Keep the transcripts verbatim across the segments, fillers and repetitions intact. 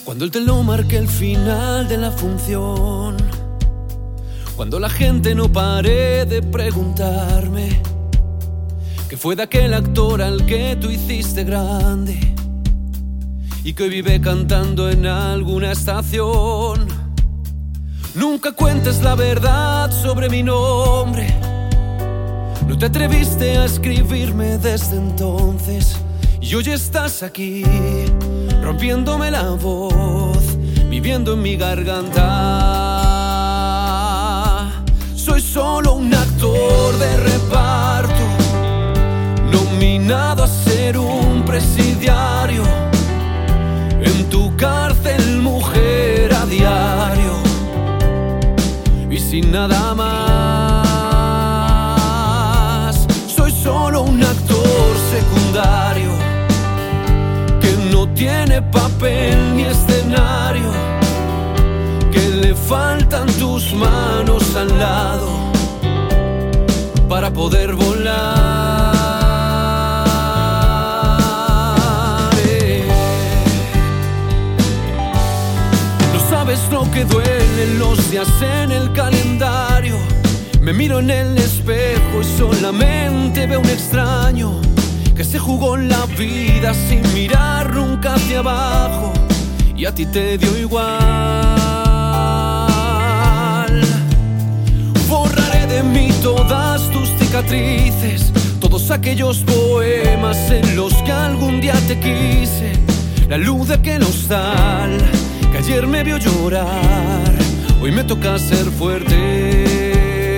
Cuando el telón marque el final de la función, cuando la gente no pare de preguntarme qué fue de aquel actor al que tú hiciste grande y que hoy vive cantando en alguna estación. Nunca cuentes la verdad sobre mi nombre. No te atreviste a escribirme desde entonces y hoy estás aquí, rompiéndome la voz, viviendo en mi garganta. Soy solo un actor de reparto, nominado a ser un presidiario en tu cárcel, mujer, a diario, y sin nada más. Soy solo un actor secundario que no tiene papel ni escenario, que le faltan tus manos al lado para poder volar. eh. No sabes lo que duelen los días en el calendario. Me miro en el espejo y solamente veo un extraño que se jugó la vida sin mirar nunca hacia abajo, y a ti te dio igual. Borraré de mí todas tus cicatrices, todos aquellos poemas en los que algún día te quise. La luz de aquel hostal que ayer me vio llorar, hoy me toca ser fuerte.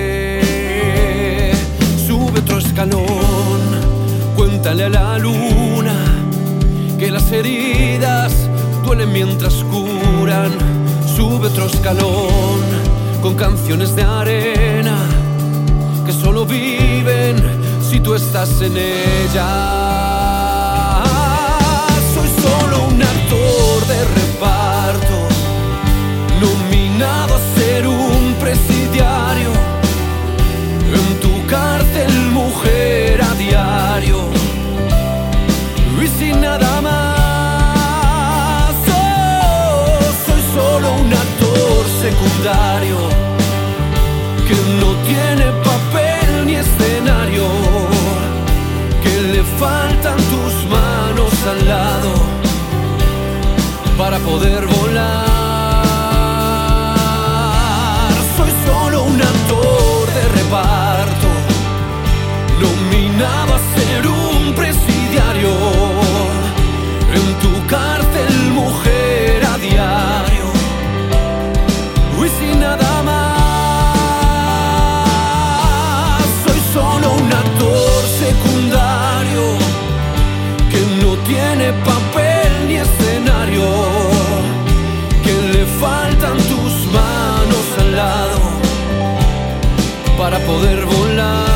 Sube otro escalón, cuéntale a la luna que las heridas duelen mientras curan. Sube otro escalón con canciones de arena que solo viven si tú estás en ella. Soy solo un actor de reparto, nominado a ser un presidiario en tu cárcel, mujer, a diario, y sin nada más. Oh, soy solo un actor secundario que no tiene papel ni escenario, que le faltan tus manos al lado para poder volar. Soy solo un actor de reparto, nominado a ser un presidiario en tu cárcel, mujer, a diario, y sin nada más. Soy solo un actor secundario que no tiene papel ni escenario, que le faltan tus manos al lado para poder volar.